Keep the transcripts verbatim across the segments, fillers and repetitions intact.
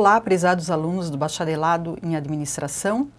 Olá, prezados alunos do Bacharelado em Administração.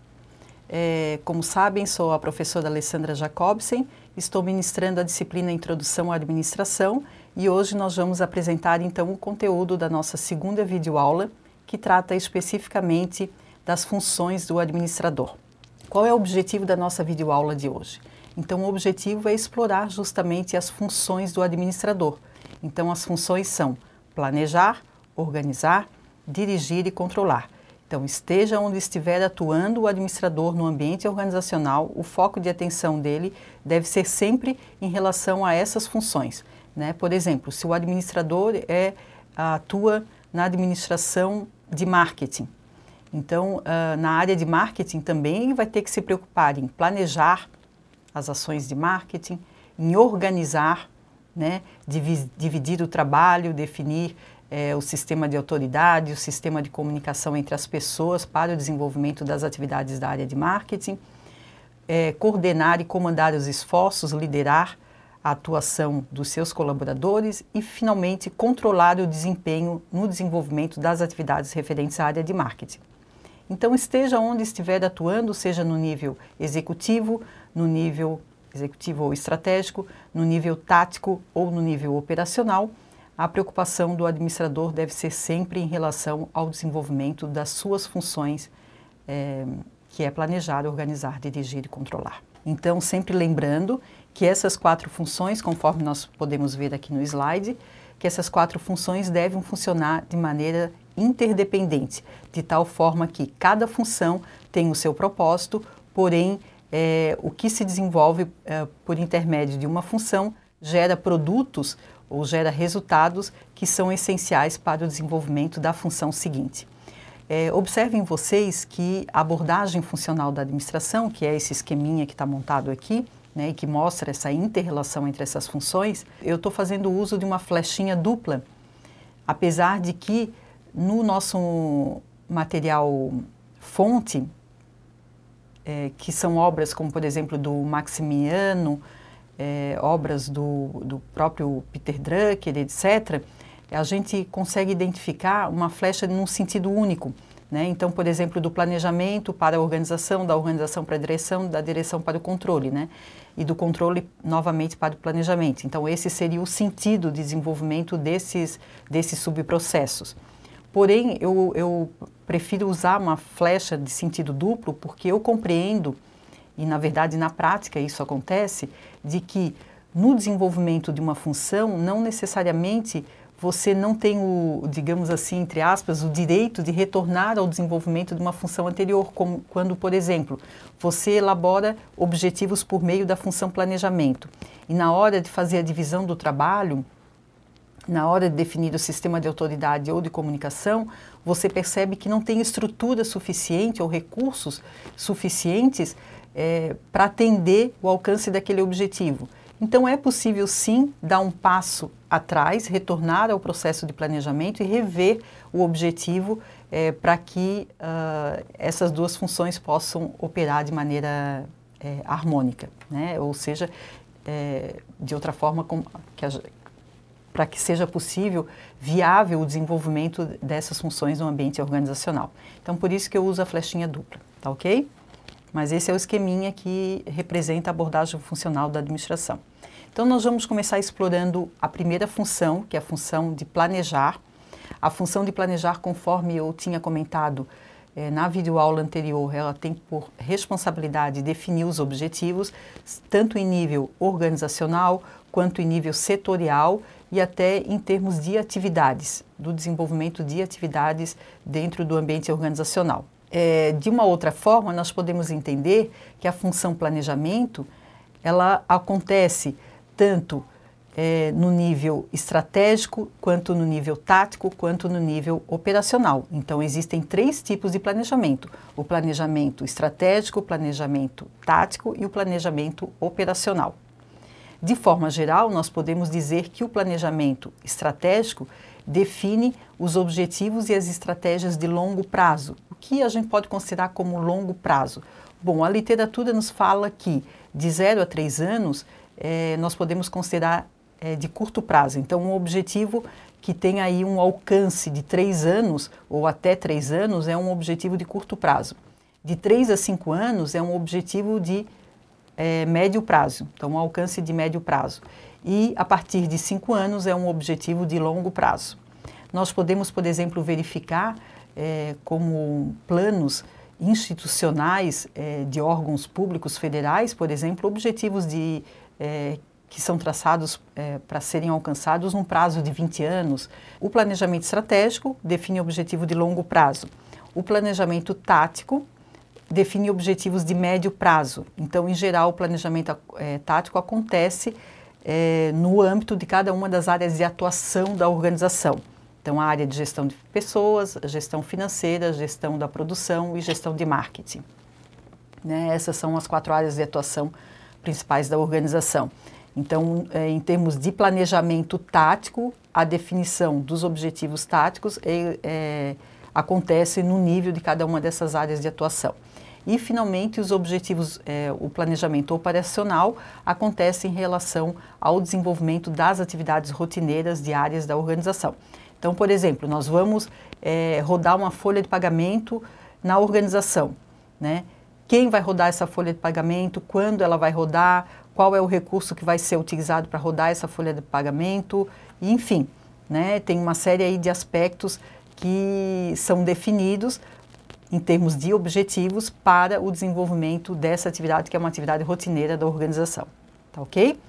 É, como sabem, sou a professora Alessandra Jacobsen, estou ministrando a disciplina Introdução à Administração e hoje nós vamos apresentar então o conteúdo da nossa segunda videoaula, que trata especificamente das funções do administrador. Qual é o objetivo da nossa videoaula de hoje? Então, o objetivo é explorar justamente as funções do administrador. Então, as funções são planejar, organizar, dirigir e controlar. Então, esteja onde estiver atuando o administrador no ambiente organizacional, o foco de atenção dele deve ser sempre em relação a essas funções, né? Por exemplo, se o administrador é, atua na administração de marketing, então, uh, na área de marketing também vai ter que se preocupar em planejar as ações de marketing, em organizar, né, dividir o trabalho, definir É, o sistema de autoridade, o sistema de comunicação entre as pessoas para o desenvolvimento das atividades da área de marketing, é, coordenar e comandar os esforços, liderar a atuação dos seus colaboradores e, finalmente, controlar o desempenho no desenvolvimento das atividades referentes à área de marketing. Então, esteja onde estiver atuando, seja no nível executivo, no nível executivo ou estratégico, no nível tático ou no nível operacional, a preocupação do administrador deve ser sempre em relação ao desenvolvimento das suas funções, é, que é planejar, organizar, dirigir e controlar. Então, sempre lembrando que essas quatro funções, conforme nós podemos ver aqui no slide, que essas quatro funções devem funcionar de maneira interdependente, de tal forma que cada função tem o seu propósito, porém, é, o que se desenvolve é, por intermédio de uma função gera produtos ou gera resultados que são essenciais para o desenvolvimento da função seguinte. É, observem vocês que a abordagem funcional da administração, que é esse esqueminha que está montado aqui, né, e que mostra essa inter-relação entre essas funções, eu estou fazendo uso de uma flechinha dupla, apesar de que no nosso material fonte, é, que são obras como, por exemplo, do Maximiano, É, obras do, do próprio Peter Drucker, etcétera, a gente consegue identificar uma flecha num sentido único, né? Então, por exemplo, do planejamento para a organização, da organização para a direção, da direção para o controle, né? E do controle, novamente, para o planejamento. Então, esse seria o sentido de desenvolvimento desses, desses subprocessos. Porém, eu, eu prefiro usar uma flecha de sentido duplo porque eu compreendo, e na verdade na prática isso acontece, de que no desenvolvimento de uma função não necessariamente você não tem o, digamos assim, entre aspas, o direito de retornar ao desenvolvimento de uma função anterior, como quando, por exemplo, você elabora objetivos por meio da função planejamento e na hora de fazer a divisão do trabalho, na hora de definir o sistema de autoridade ou de comunicação, você percebe que não tem estrutura suficiente ou recursos suficientes É, para atender o alcance daquele objetivo. Então, é possível, sim, dar um passo atrás, retornar ao processo de planejamento e rever o objetivo é, para que uh, essas duas funções possam operar de maneira é, harmônica, né? Ou seja, é, de outra forma, para que seja possível, viável o desenvolvimento dessas funções no ambiente organizacional. Então, por isso que eu uso a flechinha dupla, tá ok? Mas esse é o esqueminha que representa a abordagem funcional da administração. Então, nós vamos começar explorando a primeira função, que é a função de planejar. A função de planejar, conforme eu tinha comentado eh, na videoaula anterior, ela tem por responsabilidade definir os objetivos, tanto em nível organizacional, quanto em nível setorial e até em termos de atividades, do desenvolvimento de atividades dentro do ambiente organizacional. É, de uma outra forma, nós podemos entender que a função planejamento, ela acontece tanto é, no nível estratégico, quanto no nível tático, quanto no nível operacional. Então, existem três tipos de planejamento: o planejamento estratégico, o planejamento tático e o planejamento operacional. De forma geral, nós podemos dizer que o planejamento estratégico define os objetivos e as estratégias de longo prazo. O que a gente pode considerar como longo prazo? Bom, a literatura nos fala que de zero a três anos, eh, nós podemos considerar é, de curto prazo. Então, um objetivo que tem aí um alcance de três anos ou até três anos é um objetivo de curto prazo. De três a cinco anos é um objetivo de é, médio prazo, então um alcance de médio prazo. E a partir de cinco anos é um objetivo de longo prazo. Nós podemos, por exemplo, verificar é, como planos institucionais é, de órgãos públicos federais, por exemplo, objetivos de, é, que são traçados é, para serem alcançados num prazo de vinte anos. O planejamento estratégico define objetivo de longo prazo. O planejamento tático define objetivos de médio prazo. Então, em geral, o planejamento é, tático acontece é, no âmbito de cada uma das áreas de atuação da organização. Então, a área de gestão de pessoas, gestão financeira, gestão da produção e gestão de marketing. Né? Essas são as quatro áreas de atuação principais da organização. Então, é, em termos de planejamento tático, a definição dos objetivos táticos é, é, acontece no nível de cada uma dessas áreas de atuação. E, finalmente, os objetivos, é, o planejamento operacional acontece em relação ao desenvolvimento das atividades rotineiras diárias da organização. Então, por exemplo, nós vamos é, rodar uma folha de pagamento na organização, né? Quem vai rodar essa folha de pagamento, quando ela vai rodar, qual é o recurso que vai ser utilizado para rodar essa folha de pagamento, e, enfim, né? Tem uma série aí de aspectos que são definidos em termos de objetivos para o desenvolvimento dessa atividade, que é uma atividade rotineira da organização, tá ok?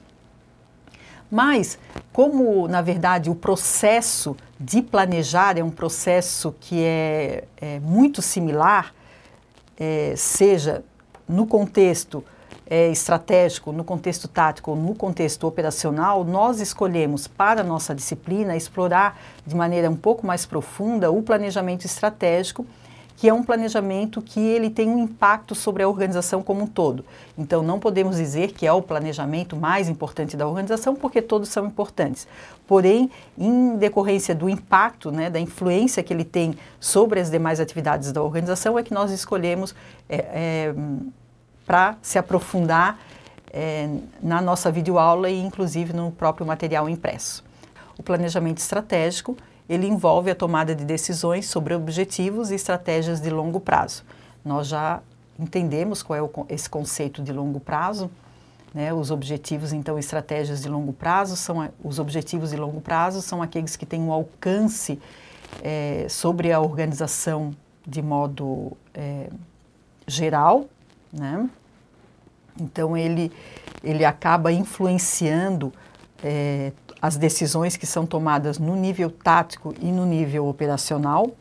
Mas, como, na verdade, o processo de planejar é um processo que é, é muito similar, é, seja no contexto é, estratégico, no contexto tático ou no contexto operacional, nós escolhemos para a nossa disciplina explorar de maneira um pouco mais profunda o planejamento estratégico, que é um planejamento que ele tem um impacto sobre a organização como um todo. Então, não podemos dizer que é o planejamento mais importante da organização, porque todos são importantes. Porém, em decorrência do impacto, né, da influência que ele tem sobre as demais atividades da organização, é que nós escolhemos é, é, para se aprofundar é, na nossa videoaula e, inclusive, no próprio material impresso. O planejamento estratégico ele envolve a tomada de decisões sobre objetivos e estratégias de longo prazo. Nós já entendemos qual é o, esse conceito de longo prazo, né? Os objetivos, então, estratégias de longo prazo, são os objetivos de longo prazo são aqueles que têm um alcance é, sobre a organização de modo é, geral, né? Então, ele, ele acaba influenciando é, as decisões que são tomadas no nível tático e no nível operacional.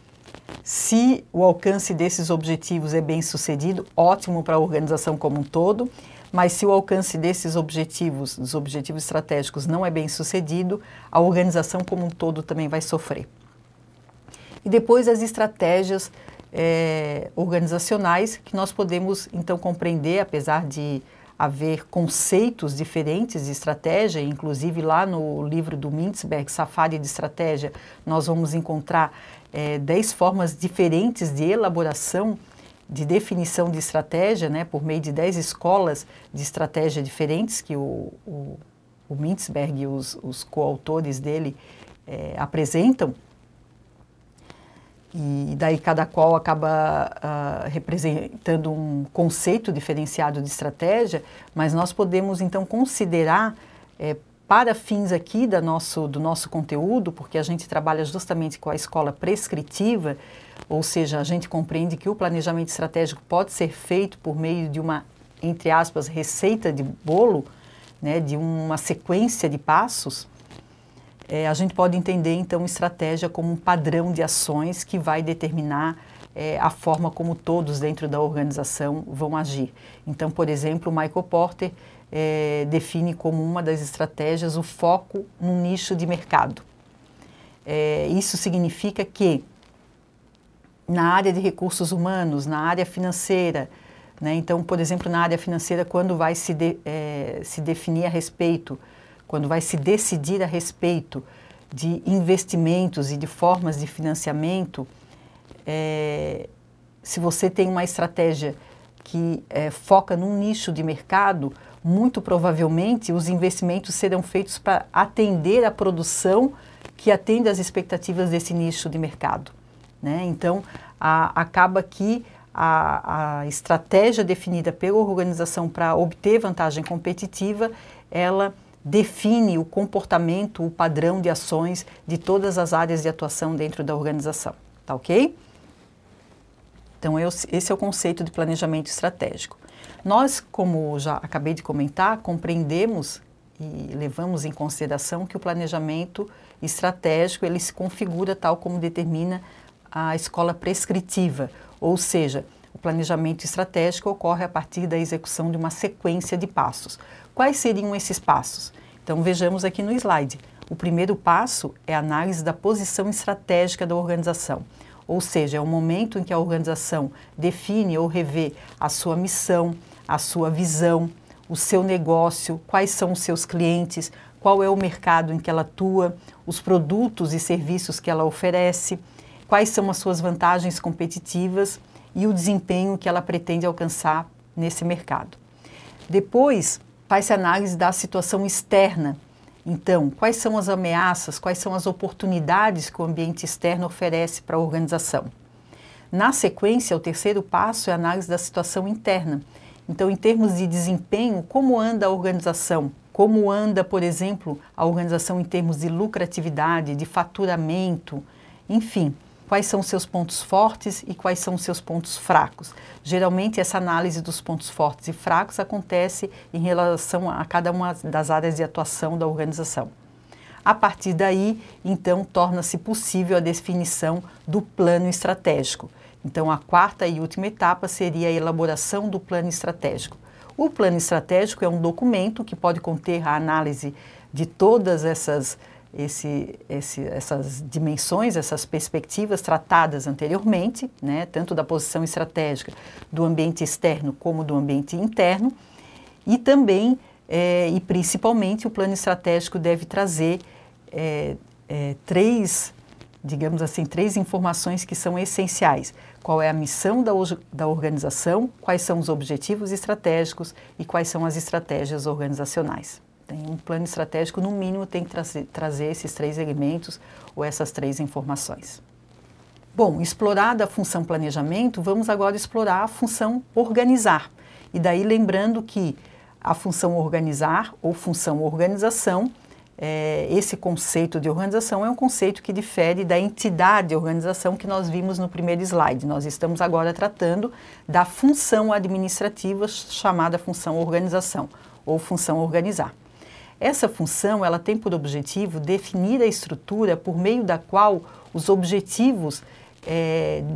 Se o alcance desses objetivos é bem sucedido, ótimo para a organização como um todo, mas se o alcance desses objetivos, dos objetivos estratégicos, não é bem sucedido, a organização como um todo também vai sofrer. E depois as estratégias é, organizacionais que nós podemos então compreender, apesar de haver conceitos diferentes de estratégia, inclusive lá no livro do Mintzberg, Safari de Estratégia, nós vamos encontrar é, dez formas diferentes de elaboração, de definição de estratégia, né, por meio de dez escolas de estratégia diferentes que o, o, o Mintzberg e os, os coautores dele é, apresentam. E daí cada qual acaba uh, representando um conceito diferenciado de estratégia, mas nós podemos então considerar, é, para fins aqui da nosso, do nosso conteúdo, porque a gente trabalha justamente com a escola prescritiva, ou seja, a gente compreende que o planejamento estratégico pode ser feito por meio de uma, entre aspas, receita de bolo, né, de uma sequência de passos. É, a gente pode entender, então, estratégia como um padrão de ações que vai determinar é, a forma como todos dentro da organização vão agir. Então, por exemplo, o Michael Porter é, define como uma das estratégias o foco num nicho de mercado. É, isso significa que na área de recursos humanos, na área financeira, né, então, por exemplo, na área financeira, quando vai se, de, é, se definir a respeito quando vai se decidir a respeito de investimentos e de formas de financiamento, é, se você tem uma estratégia que é, foca num nicho de mercado, muito provavelmente os investimentos serão feitos para atender a produção que atende às expectativas desse nicho de mercado, né? Então, a, acaba que a, a estratégia definida pela organização para obter vantagem competitiva, ela define o comportamento, o padrão de ações de todas as áreas de atuação dentro da organização, tá ok? Então, eu, esse é o conceito de planejamento estratégico. Nós, como já acabei de comentar, compreendemos e levamos em consideração que o planejamento estratégico ele se configura tal como determina a escola prescritiva, ou seja, o planejamento estratégico ocorre a partir da execução de uma sequência de passos. Quais seriam esses passos? Então vejamos aqui no slide. O primeiro passo é a análise da posição estratégica da organização, ou seja, é o momento em que a organização define ou revê a sua missão, a sua visão, o seu negócio, quais são os seus clientes, qual é o mercado em que ela atua, os produtos e serviços que ela oferece, quais são as suas vantagens competitivas e o desempenho que ela pretende alcançar nesse mercado. Depois, faz-se análise da situação externa. Então, quais são as ameaças, quais são as oportunidades que o ambiente externo oferece para a organização. Na sequência, o terceiro passo é a análise da situação interna. Então, em termos de desempenho, como anda a organização? Como anda, por exemplo, a organização em termos de lucratividade, de faturamento, enfim, quais são os seus pontos fortes e quais são os seus pontos fracos. Geralmente, essa análise dos pontos fortes e fracos acontece em relação a cada uma das áreas de atuação da organização. A partir daí, então, torna-se possível a definição do plano estratégico. Então, a quarta e última etapa seria a elaboração do plano estratégico. O plano estratégico é um documento que pode conter a análise de todas essas, esse, esse, essas dimensões, essas perspectivas tratadas anteriormente, né, tanto da posição estratégica do ambiente externo como do ambiente interno, e também, é, e principalmente, o plano estratégico deve trazer é, é, três, digamos assim, três informações que são essenciais. Qual é a missão da, da organização, quais são os objetivos estratégicos e quais são as estratégias organizacionais. Tem um plano estratégico, no mínimo, tem que trazer, trazer esses três elementos ou essas três informações. Bom, explorada a função planejamento, vamos agora explorar a função organizar. E daí lembrando que a função organizar ou função organização, É, esse conceito de organização é um conceito que difere da entidade de organização que nós vimos no primeiro slide. Nós estamos agora tratando da função administrativa chamada função organização ou função organizar. Essa função ela tem por objetivo definir a estrutura por meio da qual os objetivos é,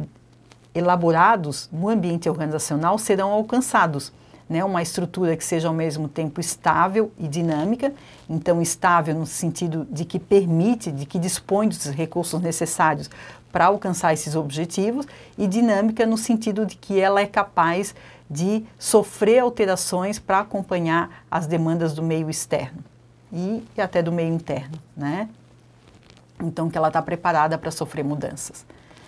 elaborados no ambiente organizacional serão alcançados. Né, uma estrutura que seja ao mesmo tempo estável e dinâmica, então estável no sentido de que permite, de que dispõe dos recursos necessários para alcançar esses objetivos, e dinâmica no sentido de que ela é capaz de sofrer alterações para acompanhar as demandas do meio externo e, e até do meio interno, né? Então que ela está preparada para sofrer mudanças.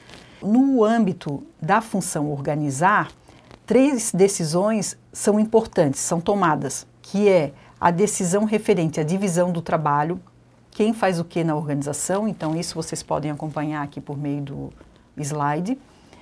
No âmbito da função organizar, três decisões são importantes, são tomadas, que é a decisão referente à divisão do trabalho, quem faz o que na organização, então isso vocês podem acompanhar aqui por meio do slide,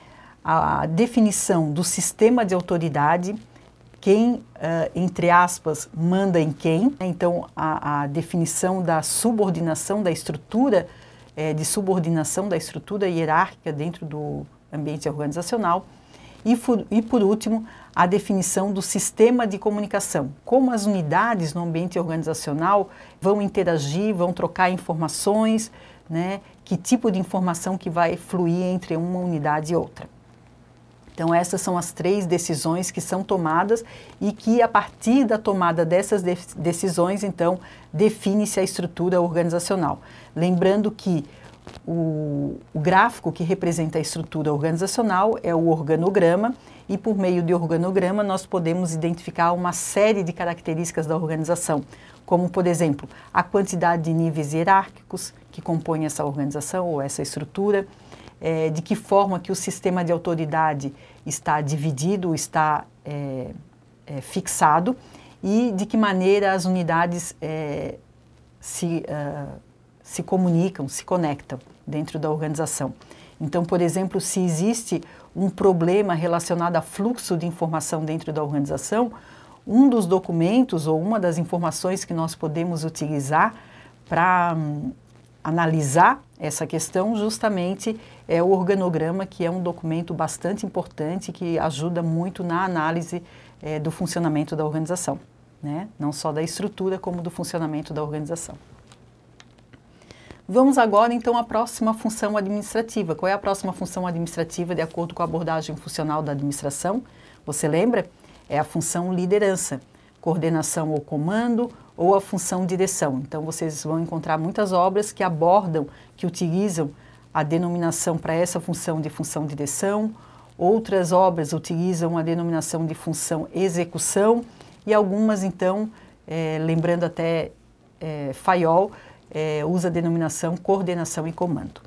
a definição do sistema de autoridade, quem, uh, entre aspas, manda em quem, então a, a definição da subordinação da estrutura, eh, de subordinação da estrutura hierárquica dentro do ambiente organizacional, E por, e, por último, a definição do sistema de comunicação. Como as unidades no ambiente organizacional vão interagir, vão trocar informações, né? Que tipo de informação que vai fluir entre uma unidade e outra. Então, essas são as três decisões que são tomadas e que, a partir da tomada dessas de decisões, então, define-se a estrutura organizacional. Lembrando que O, o gráfico que representa a estrutura organizacional é o organograma, e por meio do organograma nós podemos identificar uma série de características da organização, como, por exemplo, a quantidade de níveis hierárquicos que compõem essa organização ou essa estrutura, é, de que forma que o sistema de autoridade está dividido, está é, é, fixado, e de que maneira as unidades é, se, uh, se comunicam, se conectam dentro da organização. Então, por exemplo, se existe um problema relacionado a fluxo de informação dentro da organização, um dos documentos ou uma das informações que nós podemos utilizar para um, analisar essa questão justamente é o organograma, que é um documento bastante importante que ajuda muito na análise é, do funcionamento da organização, né? Não só da estrutura, como do funcionamento da organização. Vamos agora, então, à próxima função administrativa. Qual é a próxima função administrativa de acordo com a abordagem funcional da administração? Você lembra? É a função liderança, coordenação ou comando, ou a função direção. Então, vocês vão encontrar muitas obras que abordam, que utilizam a denominação para essa função de função direção, outras obras utilizam a denominação de função execução, e algumas, então, é, lembrando até é, Fayol, é, usa a denominação coordenação e comando.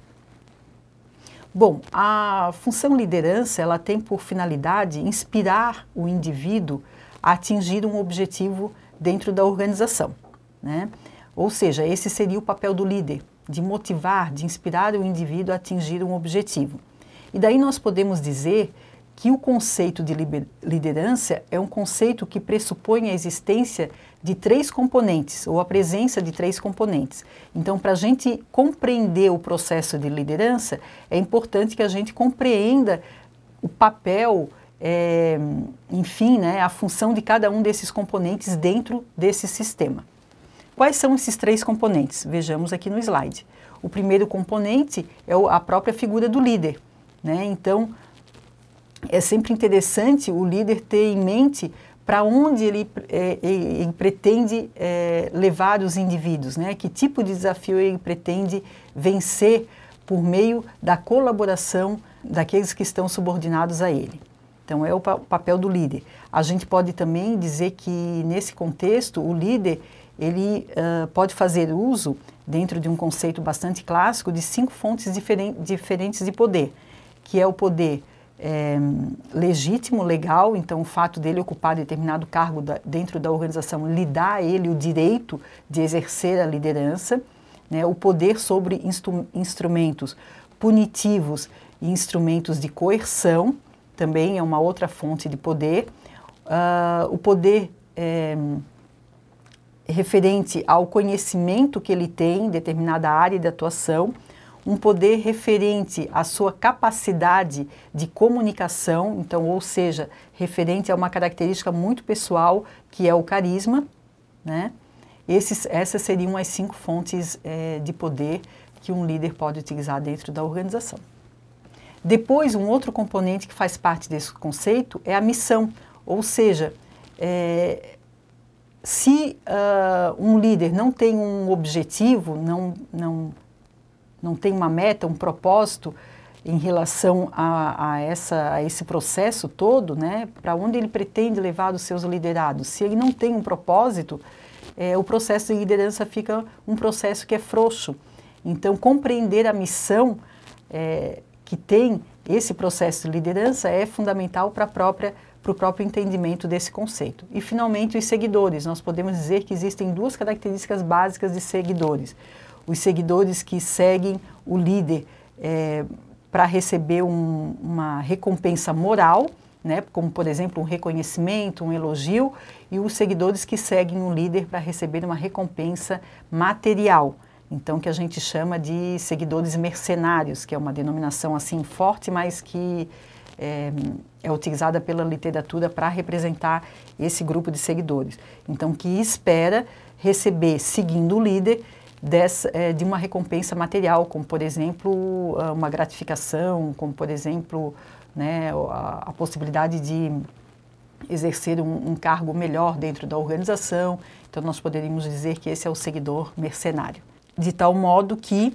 Bom, a função liderança, ela tem por finalidade inspirar o indivíduo a atingir um objetivo dentro da organização, né? Ou seja, esse seria o papel do líder, de motivar, de inspirar o indivíduo a atingir um objetivo. E daí nós podemos dizer que o conceito de liderança é um conceito que pressupõe a existência de três componentes, ou a presença de três componentes. Então, para a gente compreender o processo de liderança, é importante que a gente compreenda o papel, é, enfim, né, a função de cada um desses componentes dentro desse sistema. Quais são esses três componentes? Vejamos aqui no slide. O primeiro componente é a própria figura do líder, né? Então, é sempre interessante o líder ter em mente para onde ele, é, ele pretende é, levar os indivíduos, né? Que tipo de desafio ele pretende vencer por meio da colaboração daqueles que estão subordinados a ele. Então, é o, pa- o papel do líder. A gente pode também dizer que, nesse contexto, o líder ele uh, pode fazer uso, dentro de um conceito bastante clássico, de cinco fontes diferen- diferentes de poder, que é o poder É, legítimo, legal, então o fato dele ocupar determinado cargo da, dentro da organização lhe dá a ele o direito de exercer a liderança, né? O poder sobre instru instrumentos punitivos e instrumentos de coerção também é uma outra fonte de poder. Uh, o poder é, referente ao conhecimento que ele tem em determinada área de atuação, um poder referente à sua capacidade de comunicação, então, ou seja, referente a uma característica muito pessoal, que é o carisma, né? Esses, essas seriam as cinco fontes é, de poder que um líder pode utilizar dentro da organização. Depois, um outro componente que faz parte desse conceito é a missão, ou seja, é, se uh, um líder não tem um objetivo, não, não não tem uma meta, um propósito em relação a, a, essa, a esse processo todo, né? Para onde ele pretende levar os seus liderados. Se ele não tem um propósito, é, o processo de liderança fica um processo que é frouxo. Então, compreender a missão é, que tem esse processo de liderança é fundamental para a própria para o próprio entendimento desse conceito. E, finalmente, os seguidores. Nós podemos dizer que existem duas características básicas de seguidores. Os seguidores que seguem o líder é, para receber um, uma recompensa moral, né, como, por exemplo, um reconhecimento, um elogio, e os seguidores que seguem o líder para receber uma recompensa material. Então, que a gente chama de seguidores mercenários, que é uma denominação assim forte, mas que é, é utilizada pela literatura para representar esse grupo de seguidores. Então, que espera receber, seguindo o líder, Dessa, é, de uma recompensa material, como, por exemplo, uma gratificação, como, por exemplo, né, a, a possibilidade de exercer um, um cargo melhor dentro da organização. Então, nós poderíamos dizer que esse é o seguidor mercenário. De tal modo que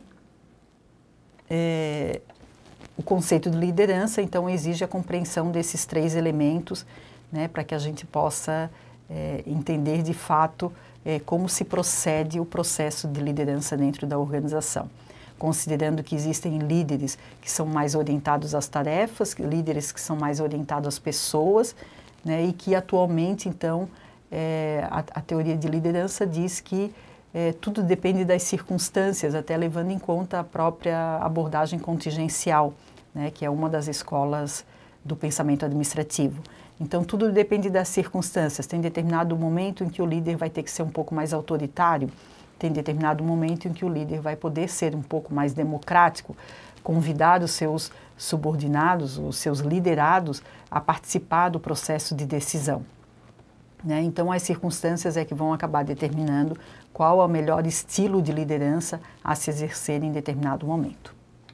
é, o conceito de liderança, então, exige a compreensão desses três elementos, né, para que a gente possa é, entender, de fato, É, como se procede o processo de liderança dentro da organização, considerando que existem líderes que são mais orientados às tarefas, líderes que são mais orientados às pessoas, né, e que atualmente, então, é, a, a teoria de liderança diz que é, tudo depende das circunstâncias, até levando em conta a própria abordagem contingencial, né, que é uma das escolas do pensamento administrativo. Então, tudo depende das circunstâncias. Tem determinado momento em que o líder vai ter que ser um pouco mais autoritário, tem determinado momento em que o líder vai poder ser um pouco mais democrático, convidar os seus subordinados, os seus liderados, a participar do processo de decisão. Né? Então, as circunstâncias é que vão acabar determinando qual é o melhor estilo de liderança a se exercer em determinado momento.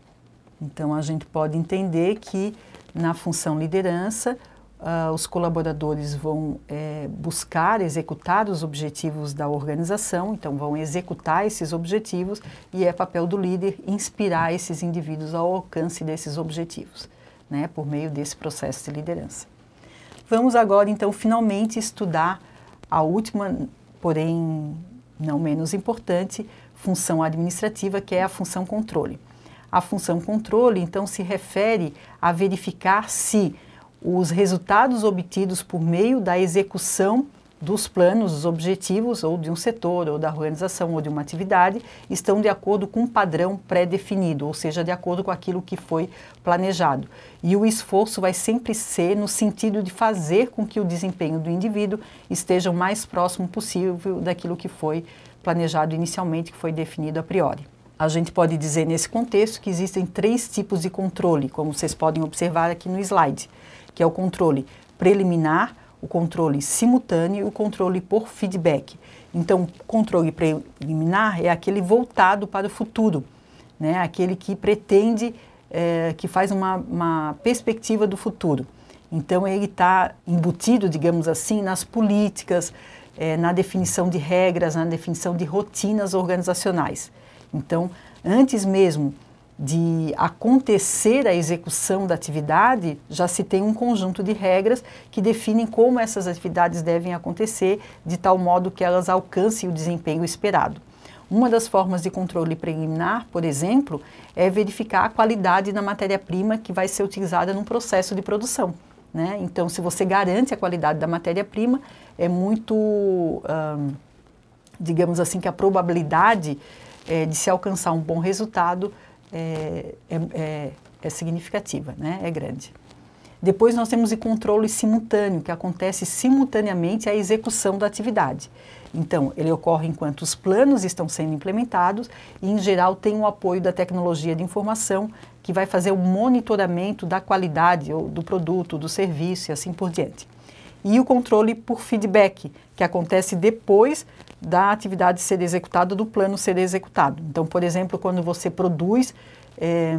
Então, a gente pode entender que na função liderança, uh, os colaboradores vão é, buscar executar os objetivos da organização, então vão executar esses objetivos e é papel do líder inspirar esses indivíduos ao alcance desses objetivos, né, por meio desse processo de liderança. Vamos agora, então, finalmente estudar a última, porém não menos importante, função administrativa, que é a função controle. A função controle, então, se refere a verificar se os resultados obtidos por meio da execução dos planos, dos objetivos, ou de um setor, ou da organização, ou de uma atividade, estão de acordo com um padrão pré-definido, ou seja, de acordo com aquilo que foi planejado. E o esforço vai sempre ser no sentido de fazer com que o desempenho do indivíduo esteja o mais próximo possível daquilo que foi planejado inicialmente, que foi definido a priori. A gente pode dizer nesse contexto que existem três tipos de controle, como vocês podem observar aqui no slide, que é o controle preliminar, o controle simultâneo e o controle por feedback. Então, o controle preliminar é aquele voltado para o futuro, né? Aquele que pretende, é, que faz uma, uma perspectiva do futuro. Então, ele está embutido, digamos assim, nas políticas, é, na definição de regras, na definição de rotinas organizacionais. Então, antes mesmo de acontecer a execução da atividade, já se tem um conjunto de regras que definem como essas atividades devem acontecer, de tal modo que elas alcancem o desempenho esperado. Uma das formas de controle preliminar, por exemplo, é verificar a qualidade da matéria-prima que vai ser utilizada no processo de produção, né? Então, se você garante a qualidade da matéria-prima, é muito, hum, digamos assim, que a probabilidade é, de se alcançar um bom resultado É, é, é significativa, né? É grande. Depois nós temos o controle simultâneo, que acontece simultaneamente à execução da atividade. Então, ele ocorre enquanto os planos estão sendo implementados e, em geral, tem o apoio da tecnologia de informação que vai fazer o monitoramento da qualidade ou do produto, do serviço e assim por diante. E o controle por feedback, que acontece depois da atividade ser executada, do plano ser executado. Então, por exemplo, quando você produz é,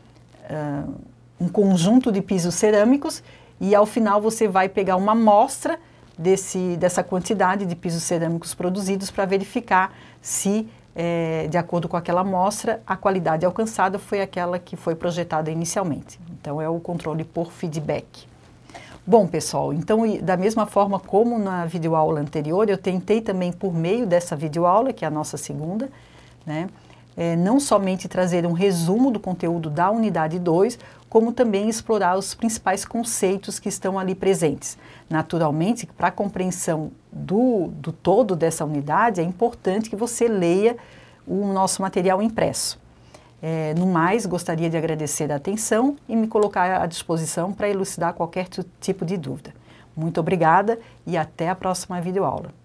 é, um conjunto de pisos cerâmicos e ao final você vai pegar uma amostra desse, dessa quantidade de pisos cerâmicos produzidos para verificar se, é, de acordo com aquela amostra, a qualidade alcançada foi aquela que foi projetada inicialmente. Então, é o controle por feedback. Bom, pessoal, então, da mesma forma como na videoaula anterior, eu tentei também, por meio dessa videoaula, que é a nossa segunda, né, é, não somente trazer um resumo do conteúdo da unidade dois, como também explorar os principais conceitos que estão ali presentes. Naturalmente, para a compreensão do, do todo dessa unidade, é importante que você leia o nosso material impresso. É, no mais, gostaria de agradecer a atenção e me colocar à disposição para elucidar qualquer tipo de dúvida. Muito obrigada e até a próxima videoaula.